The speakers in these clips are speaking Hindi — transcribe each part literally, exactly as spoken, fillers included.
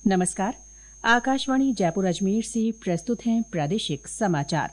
नमस्कार। आकाशवाणी जयपुर अजमेर से प्रस्तुत हैं प्रादेशिक समाचार।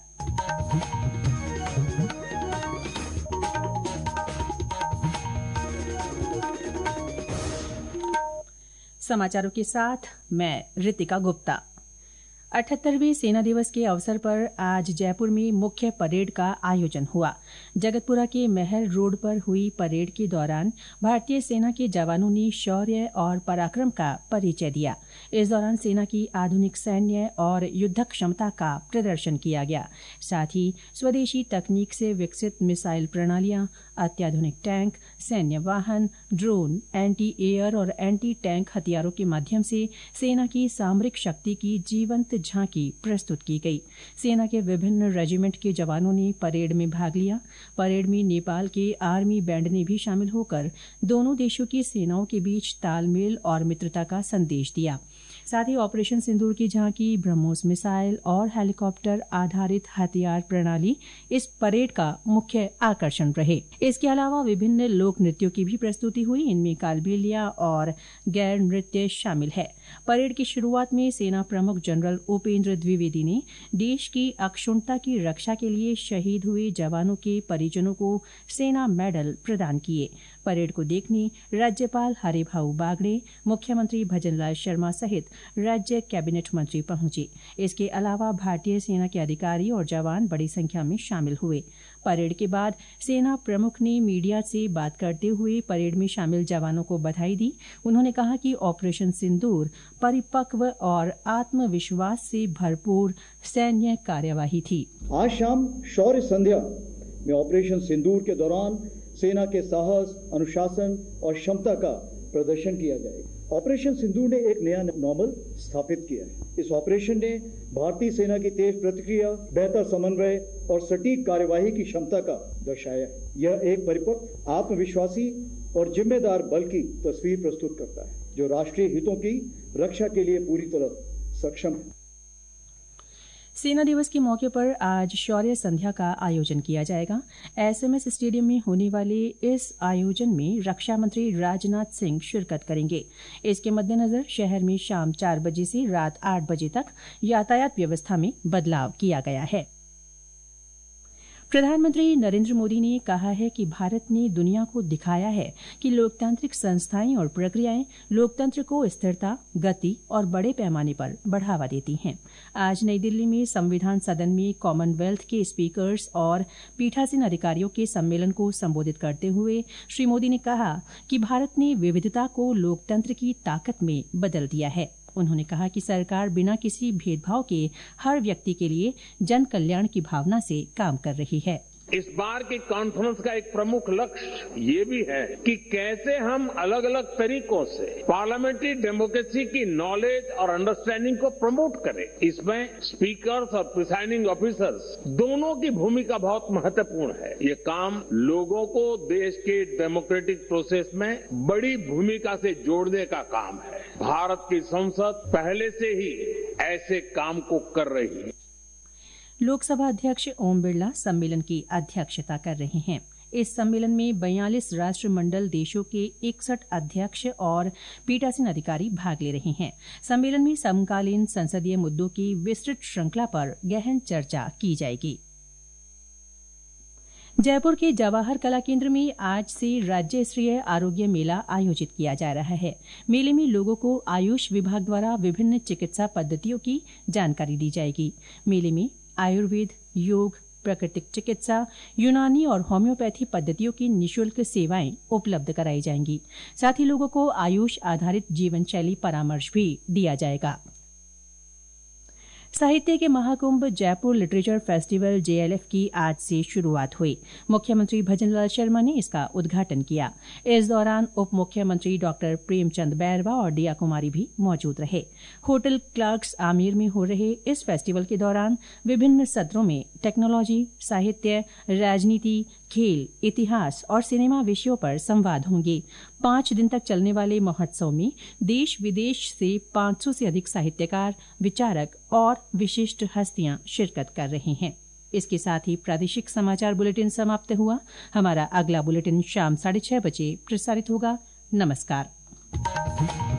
समाचारों के साथ मैं रितिका गुप्ता। अठहत्तरवें सेना दिवस के अवसर पर आज जयपुर में मुख्य परेड का आयोजन हुआ। जगतपुरा के महल रोड पर हुई परेड के दौरान भारतीय सेना के जवानों ने शौर्य और पराक्रम का परिचय दिया। इस दौरान सेना की आधुनिक सैन्य और युद्ध क्षमता का प्रदर्शन किया गया। साथ ही स्वदेशी तकनीक से विकसित मिसाइल प्रणालियां, अत्याधुनिक टैंक, सैन्य वाहन, ड्रोन, एंटी एयर और एंटी टैंक हथियारों के माध्यम से सेना की सामरिक शक्ति की जीवंत झांकी प्रस्तुत की गई। सेना के विभिन्न रेजिमेंट के जवानों ने परेड में भाग लिया। परेड में नेपाल के आर्मी बैंड ने भी शामिल होकर दोनों देशों की सेनाओं के बीच तालमेल और मित्रता का संदेश दिया। साथ ही ऑपरेशन सिंदूर की झांकी, ब्रह्मोस मिसाइल और हेलीकॉप्टर आधारित हथियार प्रणाली इस परेड का मुख्य आकर्षण रहे। इसके अलावा विभिन्न लोक नृत्यों की भी प्रस्तुति हुई। इनमें कालबेलिया और गैर नृत्य शामिल है। परेड की शुरुआत में सेना प्रमुख जनरल उपेंद्र द्विवेदी ने देश की अक्षुण्णता की रक्षा के लिए शहीद हुए जवानों के परिजनों को सेना मेडल प्रदान किए। परेड को देखने राज्यपाल हरिभाऊ बागड़े, मुख्यमंत्री भजनलाल शर्मा सहित राज्य कैबिनेट मंत्री पहुंचे। इसके अलावा भारतीय सेना के अधिकारी और जवान बड़ी संख्या में शामिल हुए। परेड के बाद सेना प्रमुख ने मीडिया से बात करते हुए परेड में शामिल जवानों को बधाई दी। उन्होंने कहा कि ऑपरेशन सिंदूर परिपक्व और आत्मविश्वास से भरपूर सैन्य कार्यवाही थी। आज शाम शौर्य संध्या में ऑपरेशन सिंदूर के दौरान सेना के साहस, अनुशासन और क्षमता का प्रदर्शन किया जाएगा। ऑपरेशन सिंदूर ने एक नया नॉर्मल स्थापित किया है। इस ऑपरेशन ने भारतीय सेना की तेज प्रतिक्रिया, बेहतर समन्वय और सटीक कार्यवाही की क्षमता का दर्शाया है। यह एक परिपक्व, आत्मविश्वासी और जिम्मेदार बल की तस्वीर प्रस्तुत करता है, जो राष्ट्रीय हितों की रक्षा के लिए पूरी तरह सक्षम है। सेना दिवस के मौके पर आज शौर्य संध्या का आयोजन किया जाएगा। एसएमएस स्टेडियम में होने वाले इस आयोजन में रक्षा मंत्री राजनाथ सिंह शिरकत करेंगे। इसके मद्देनजर शहर में शाम चार बजे से रात आठ बजे तक यातायात व्यवस्था में बदलाव किया गया है। प्रधानमंत्री नरेंद्र मोदी ने कहा है कि भारत ने दुनिया को दिखाया है कि लोकतांत्रिक संस्थाएं और प्रक्रियाएं लोकतंत्र को स्थिरता, गति और बड़े पैमाने पर बढ़ावा देती हैं। आज नई दिल्ली में संविधान सदन में कॉमनवेल्थ के स्पीकर्स और पीठासीन अधिकारियों के सम्मेलन को संबोधित करते हुए श्री मोदी ने कहा कि भारत ने विविधता को लोकतंत्र की ताकत में बदल दिया है। उन्होंने कहा कि सरकार बिना किसी भेदभाव के हर व्यक्ति के लिए जन कल्याण की भावना से काम कर रही है। इस बार की कॉन्फ्रेंस का एक प्रमुख लक्ष्य ये भी है कि कैसे हम अलग अलग तरीकों से पार्लियामेंट्री डेमोक्रेसी की नॉलेज और अंडरस्टैंडिंग को प्रमोट करें। इसमें स्पीकर्स और प्रिसाइडिंग ऑफिसर्स दोनों की भूमिका बहुत महत्वपूर्ण है। ये काम लोगों को देश के डेमोक्रेटिक प्रोसेस में बड़ी भूमिका से जोड़ने का काम है। भारत की संसद पहले से ही ऐसे काम को कर रही है। लोकसभा अध्यक्ष ओम बिरला सम्मेलन की अध्यक्षता कर रहे हैं। इस सम्मेलन में बयालीस राष्ट्रमंडल देशों के इकसठ अध्यक्ष और पीठासीन अधिकारी भाग ले रहे हैं। सम्मेलन में समकालीन संसदीय मुद्दों की विस्तृत श्रृंखला पर गहन चर्चा की जाएगी। जयपुर के जवाहर कला केंद्र में आज से राज्य स्तरीय आरोग्य मेला आयोजित किया जा रहा है। मेले में लोगों को आयुष विभाग द्वारा विभिन्न चिकित्सा पद्धतियों की जानकारी दी जाएगी। मेले में आयुर्वेद, योग, प्राकृतिक चिकित्सा, यूनानी और होम्योपैथी पद्धतियों की निःशुल्क सेवाएं उपलब्ध कराई जाएंगी। साथ ही लोगों को आयुष आधारित जीवन शैली परामर्श भी दिया जाएगा। साहित्य के महाकुंभ जयपुर लिटरेचर फेस्टिवल जेएलएफ की आज से शुरुआत हुई। मुख्यमंत्री भजनलाल शर्मा ने इसका उद्घाटन किया। इस दौरान उप मुख्यमंत्री डॉक्टर प्रेमचंद बैरवा और दिया कुमारी भी मौजूद रहे। होटल क्लार्क्स आमेर में हो रहे इस फेस्टिवल के दौरान विभिन्न सत्रों में टेक्नोलॉजी, साहित्य, राजनीति, खेल, इतिहास और सिनेमा विषयों पर संवाद होंगे। पांच दिन तक चलने वाले महोत्सव में देश विदेश से पांच सौ से अधिक साहित्यकार, विचारक और विशिष्ट हस्तियां शिरकत कर रहे हैं। इसके साथ ही प्रादेशिक समाचार बुलेटिन समाप्त हुआ। हमारा अगला बुलेटिन शाम साढ़े छह बजे प्रसारित होगा। नमस्कार।